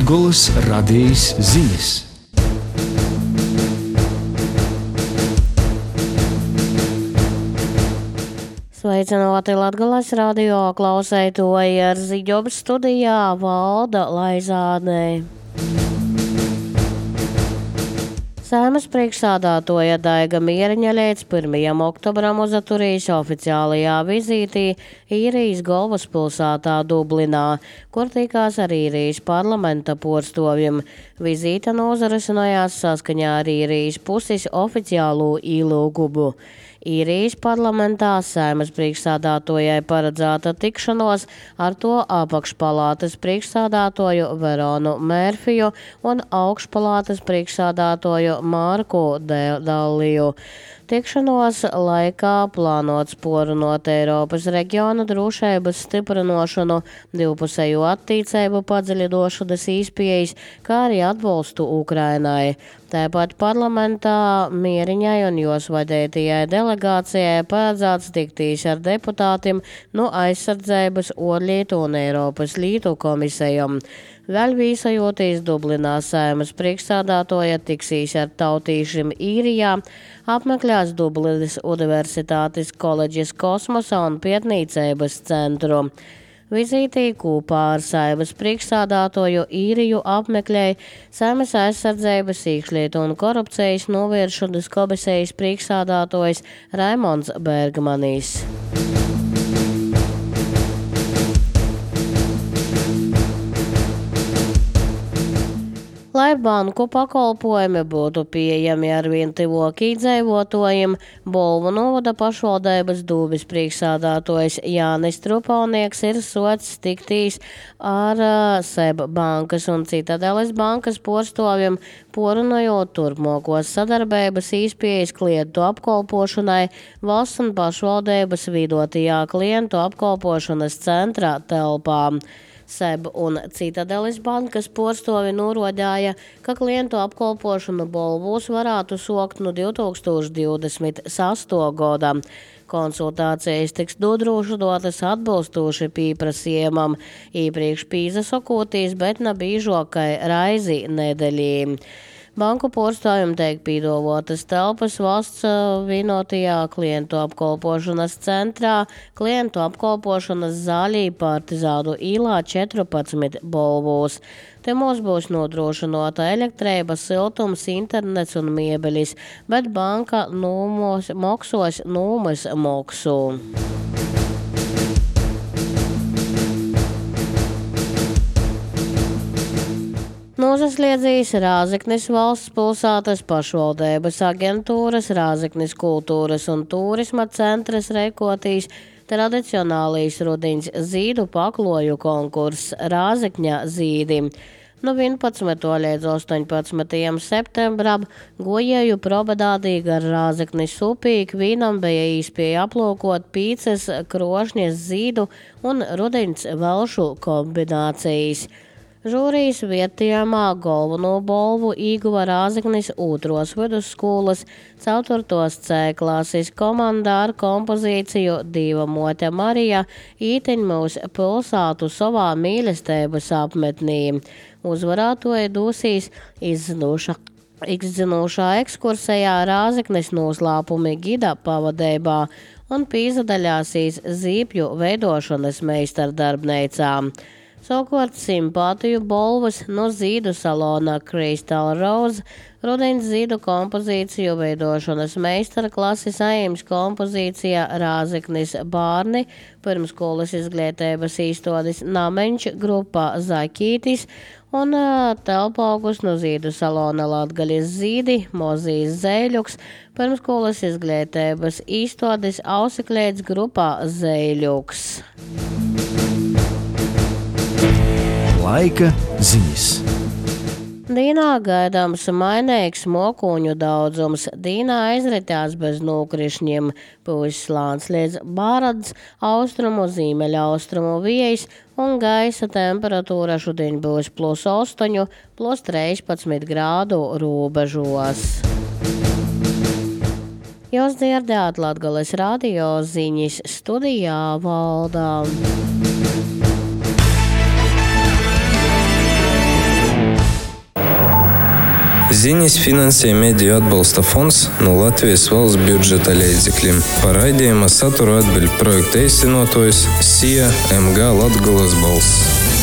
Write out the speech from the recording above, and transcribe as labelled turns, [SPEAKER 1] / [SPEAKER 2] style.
[SPEAKER 1] Latgolas radijas ziņas.
[SPEAKER 2] Sveicināti Latgolas radio klausētoji ar ziņojumu studijā Valda Laizānē. Saeimas priekšsādātoja Daiga Mieriņa 1. oktobram uzaturīs oficiālajā vizītī Īrijas galvaspilsētā Dublinā, kur tikās ar Īrijas parlamenta porstoviem. Vizīte norisinājās saskaņā ar Īrijas puses oficiālo ielūgumu. Īrijas parlamentā Saeimas priekšsādātojai paredzēta tikšanos ar to apakšpalātas priekšsādātoju Veronu Mērfiju un augšpalātas priekšsādātoju Marku Dalliju. Tikšanos laikā plānots porunot Eiropas reģiona drošības stiprinošanu, divpusējo attīstību padziļinošanas izpējas, kā arī atbalstu Ukrainai. Tāpat parlamentā Mieriņai un jos vadītajai delegācijai paredzēts tiktīs ar deputātiem no aizsardzības, ārlietu un Eiropas lietu komisijām. Vēl vīsajoties Dublinā Saeimas priekšsādātoja tiksīs ar tautīšiem Īrijā, apmeklēs Dublinas Universitātes koledžas kosmosa un pētniecības centru. Vizītī kopā ar Saeimas priekšsādātoju Īriju apmeklēja Saeimas aizsardzības, iekšlietu un korupcijas novēršanas komisijas priekšsādātojs Raimonds Bergmanis. Lai banku pakalpojumi būtu pieejami arvien tuvāk iedzīvotājiem, Bolvu novada pašvaldības Dūbes priekšsādātojs Jānis Trupalnieks ir sots tiktīs ar SEB bankas un Citadeles bankas porstoviem, porunājot turpmākos sadarbības izpējas klientu apkalpošanai valsts un pašvaldības vidotajā klientu apkalpošanas centrā telpā. SEB un Citadeles bankas porstovi norādīja, ka klientu apkalpošanu Bolvūs varētu sākt no 2026. gada. Konsultācijas tiks nodrošinātas atbilstoši pieprasījumam, iepriekš pīzasakotīs, bet ne bīžokai raizi nedēļī. Banku porstoviem tiek piedāvātas telpas valsts vienotajā klientu apkalpošanas centrā, klientu apkalpošanas zālī Partizānu ielā 14 Bolvos. Te mums būs nodrošināta elektrība, siltums, internets un miebelis, bet banka maksos nūmas maksu. Nosasliedzīs Rāzeknes valsts pilsētas pašvaldības aģentūras, Rāzeknes kultūras un turisma centras rēkotīs tradicionālīs rudiņas zīdu pakloju konkurss Rāzekņa zīdi. No 11. līdz 18. septembram gojēju probadādīgi ar Rāzeknes upī ikvienam bija iespēja aplūkot pīces, krošņas zīdu un rudiņas velšu kombinācijas. Žūrijas vietījumā galveno balvu ieguva Rāzeknes 2. vidusskolas 4. C klases komandā ar kompozīciju Dieva mote Marija īteņ mūs pilsētu savā mīlestības apmetnī. Uzvarētoji dosīs izzinošā ekskursijā Rāzeknes noslēpumi gida pavadībā un pīzadaļāsīs zīpju veidošanas meistardarbneicām. Savukārt simpātiju balvas no zīdu salona Crystal Rose, rudeņas zīdu kompozīciju veidošanas meistarklasi saimnes kompozīcijā Rāzeknes bārni, pirmskolas izglītības īstotis Nameņš grupā Zakītis un telpaugus no zīdu salona Latgaļas zīdi, Mozijas Zēļuks, pirmskolas izglītības īstotis Ausiklēts grupā Zēļuks.
[SPEAKER 1] Laika ziņas.
[SPEAKER 2] Dīnā gaidāms mainīgs mokuņu daudzums. Dīnā aizritās bez nokrišņiem. Pūs slāns līdz Bārads, austrumu, ziemeļaustrumu viejas un gaisa temperatūra šodien būs +8, +13 grādu robežos. Jūs dzirdējāt Latgolas radio ziņas, studijā Valdā.
[SPEAKER 3] Ziņas finansē Mediju atbalsta fonds no Latvijas valsts budžeta līdzekļiem. Par raidījuma saturu atbild projekta īstenotājs SIA MG Latgulas balss.